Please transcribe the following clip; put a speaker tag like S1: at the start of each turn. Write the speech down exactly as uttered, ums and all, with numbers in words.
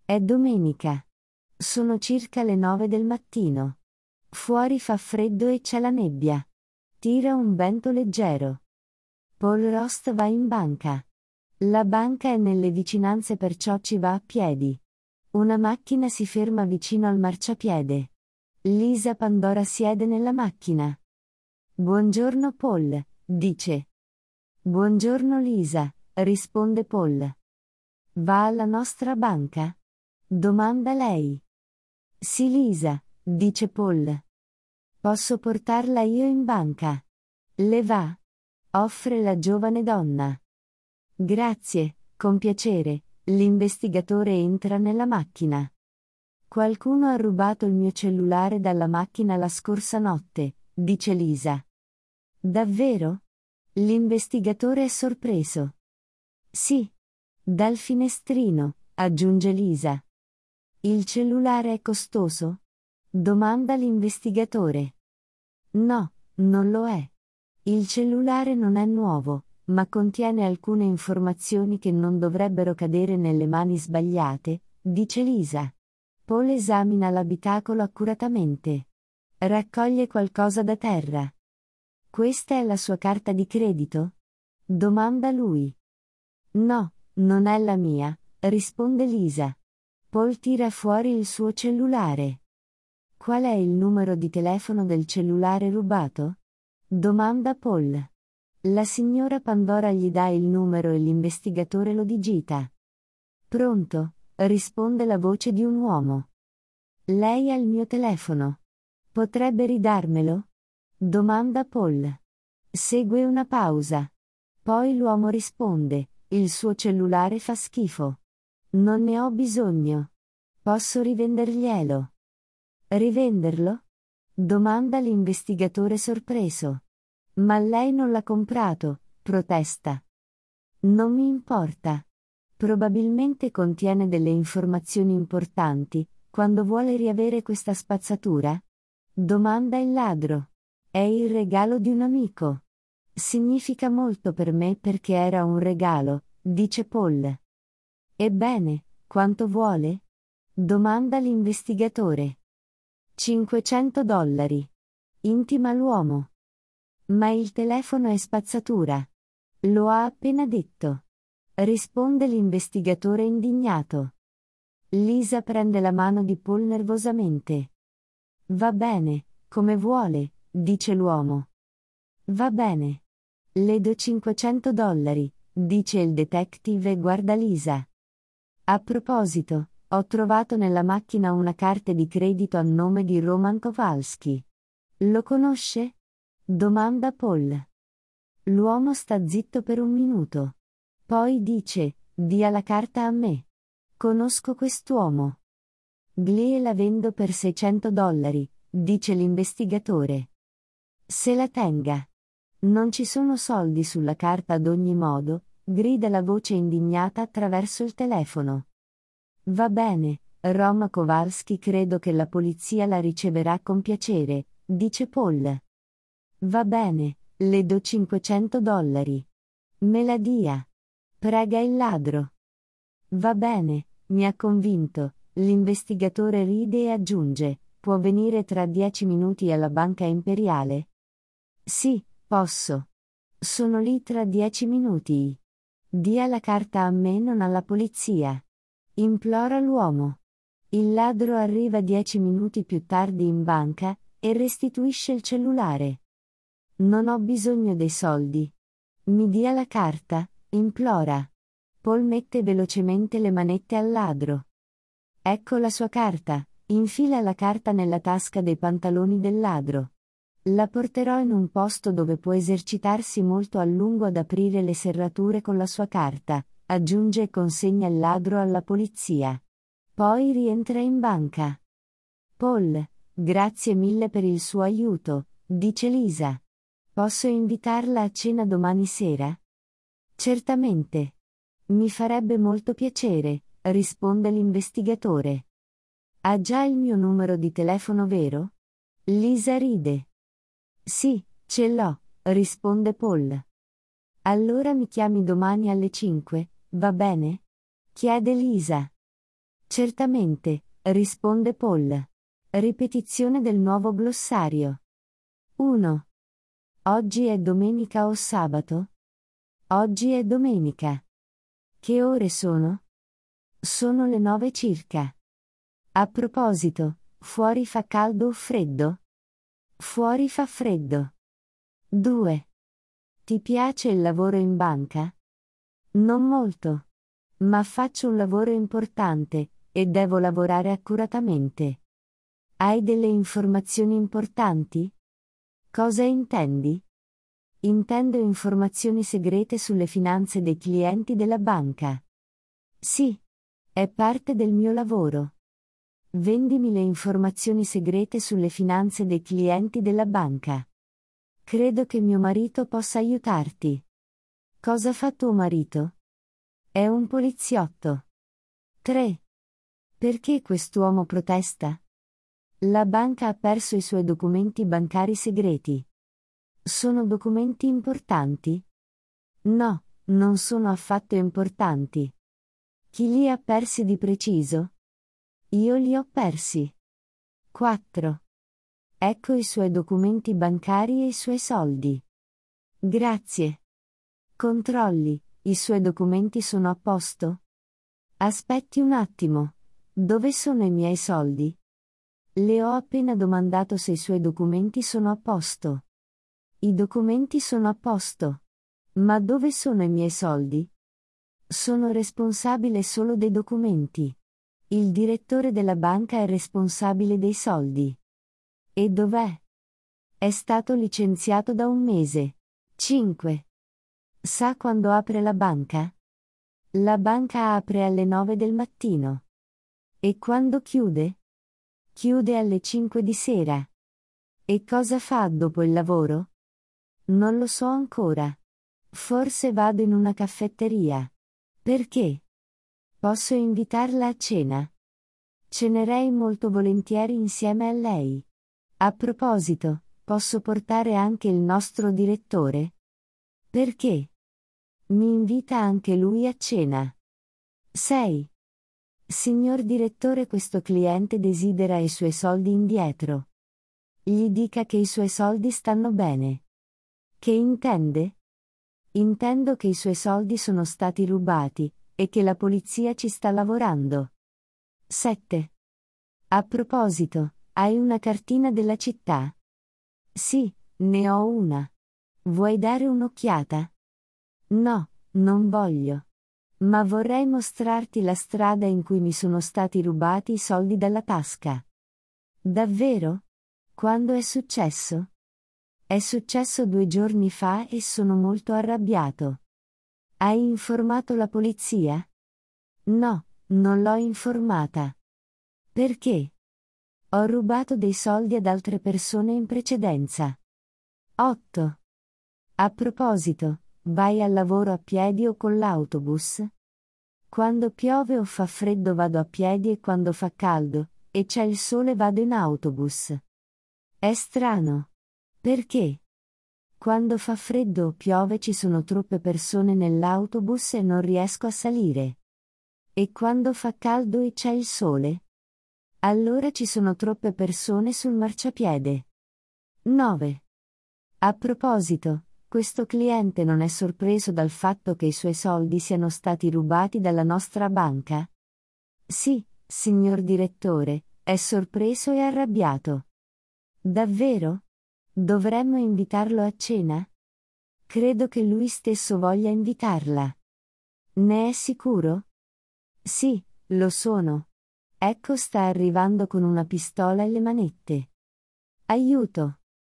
S1: È domenica. Sono circa le nove del mattino. Fuori fa freddo e c'è la nebbia. Tira un vento leggero. Paul Rost va in banca. La banca è nelle vicinanze, perciò ci va a piedi. Una macchina si ferma vicino al marciapiede. Lisa Pandora siede nella macchina. Buongiorno Paul, dice. Buongiorno Lisa, risponde Paul. Va alla nostra banca? Domanda lei. Sì Lisa, dice Paul. Posso portarla io in banca? Le va? Offre la giovane donna. Grazie, con piacere. L'investigatore entra nella macchina. Qualcuno ha rubato il mio cellulare dalla macchina la scorsa notte, dice Lisa. Davvero? L'investigatore è sorpreso. Sì. Dal finestrino, aggiunge Lisa. Il cellulare è costoso? Domanda l'investigatore. No, non lo è. Il cellulare non è nuovo, ma contiene alcune informazioni che non dovrebbero cadere nelle mani sbagliate, dice Lisa. Paul esamina l'abitacolo accuratamente. Raccoglie qualcosa da terra. Questa è la sua carta di credito? Domanda lui. No, non è la mia, risponde Lisa. Paul tira fuori il suo cellulare. Qual è il numero di telefono del cellulare rubato? Domanda Paul. La signora Pandora gli dà il numero e l'investigatore lo digita. Pronto, risponde la voce di un uomo. Lei ha il mio telefono. Potrebbe ridarmelo? Domanda Paul. Segue una pausa. Poi l'uomo risponde, il suo cellulare fa schifo. Non ne ho bisogno. Posso rivenderglielo? Rivenderlo? Domanda l'investigatore sorpreso. Ma lei non l'ha comprato, protesta. Non mi importa. Probabilmente contiene delle informazioni importanti. Quando vuole riavere questa spazzatura? Domanda il ladro. È il regalo di un amico. Significa molto per me perché era un regalo, dice Paul. Ebbene, quanto vuole? Domanda l'investigatore. cinquecento dollari. Intima l'uomo. Ma il telefono è spazzatura. Lo ha appena detto. Risponde l'investigatore indignato. Lisa prende la mano di Paul nervosamente. Va bene, come vuole, dice l'uomo. Va bene. Le do cinquecento dollari, dice il detective e guarda Lisa. A proposito, ho trovato nella macchina una carta di credito a nome di Roman Kowalski. Lo conosce? Domanda Paul. L'uomo sta zitto per un minuto. Poi dice, dia la carta a me. Conosco quest'uomo. Gliela vendo per seicento dollari, dice l'investigatore. Se la tenga. Non ci sono soldi sulla carta ad ogni modo, grida la voce indignata attraverso il telefono. Va bene, Rom Kowalski, credo che la polizia la riceverà con piacere, dice Paul. Va bene, le do cinquecento dollari. Me la dia. Prega il ladro. Va bene, mi ha convinto, l'investigatore ride e aggiunge, può venire tra dieci minuti alla Banca Imperiale? Sì, posso. Sono lì tra dieci minuti. Dia la carta a me, non alla polizia. Implora l'uomo. Il ladro arriva dieci minuti più tardi in banca, e restituisce il cellulare. Non ho bisogno dei soldi. Mi dia la carta, implora. Paul mette velocemente le manette al ladro. Ecco la sua carta, infila la carta nella tasca dei pantaloni del ladro. La porterò in un posto dove può esercitarsi molto a lungo ad aprire le serrature con la sua carta, aggiunge e consegna il ladro alla polizia. Poi rientra in banca. Paul, grazie mille per il suo aiuto, dice Lisa. Posso invitarla a cena domani sera? Certamente. Mi farebbe molto piacere, risponde l'investigatore. Ha già il mio numero di telefono, vero? Lisa ride. Sì, ce l'ho, risponde Paul. Allora mi chiami domani alle cinque, va bene? Chiede Lisa. Certamente, risponde Paul. Ripetizione del nuovo glossario. uno. Oggi è domenica o sabato? Oggi è domenica. Che ore sono? Sono le nove circa. A proposito, fuori fa caldo o freddo? Fuori fa freddo. due. Ti piace il lavoro in banca? Non molto. Ma faccio un lavoro importante, e devo lavorare accuratamente. Hai delle informazioni importanti? Cosa intendi? Intendo informazioni segrete sulle finanze dei clienti della banca. Sì. È parte del mio lavoro. Vendimi le informazioni segrete sulle finanze dei clienti della banca. Credo che mio marito possa aiutarti. Cosa fa tuo marito? È un poliziotto. tre. Perché quest'uomo protesta? La banca ha perso i suoi documenti bancari segreti. Sono documenti importanti? No, non sono affatto importanti. Chi li ha persi di preciso? Io li ho persi. quattro. Ecco i suoi documenti bancari e i suoi soldi. Grazie. Controlli, i suoi documenti sono a posto? Aspetti un attimo. Dove sono i miei soldi? Le ho appena domandato se i suoi documenti sono a posto. I documenti sono a posto. Ma dove sono i miei soldi? Sono responsabile solo dei documenti. Il direttore della banca è responsabile dei soldi. E dov'è? È stato licenziato da un mese. cinque. Sa quando apre la banca? La banca apre alle nove del mattino. E quando chiude? Chiude alle cinque di sera. E cosa fa dopo il lavoro? Non lo so ancora. Forse vado in una caffetteria. Perché? Posso invitarla a cena? Cenerei molto volentieri insieme a lei. A proposito, posso portare anche il nostro direttore? Perché? Mi invita anche lui a cena. sei. Signor direttore, questo cliente desidera i suoi soldi indietro. Gli dica che i suoi soldi stanno bene. Che intende? Intendo che i suoi soldi sono stati rubati, e che la polizia ci sta lavorando. sette. A proposito, hai una cartina della città? Sì, ne ho una. Vuoi dare un'occhiata? No, non voglio. Ma vorrei mostrarti la strada in cui mi sono stati rubati i soldi dalla tasca. Davvero? Quando è successo? È successo due giorni fa e sono molto arrabbiato. Hai informato la polizia? No, non l'ho informata. Perché? Ho rubato dei soldi ad altre persone in precedenza. otto. A proposito, vai al lavoro a piedi o con l'autobus? Quando piove o fa freddo vado a piedi e quando fa caldo, e c'è il sole vado in autobus. È strano. Perché? Quando fa freddo o piove ci sono troppe persone nell'autobus e non riesco a salire. E quando fa caldo e c'è il sole? Allora ci sono troppe persone sul marciapiede. nove. A proposito, questo cliente non è sorpreso dal fatto che i suoi soldi siano stati rubati dalla nostra banca? Sì, signor direttore, è sorpreso e arrabbiato. Davvero? Dovremmo invitarlo a cena? Credo che lui stesso voglia invitarla. Ne è sicuro? Sì, lo sono. Ecco, sta arrivando con una pistola e le manette. Aiuto!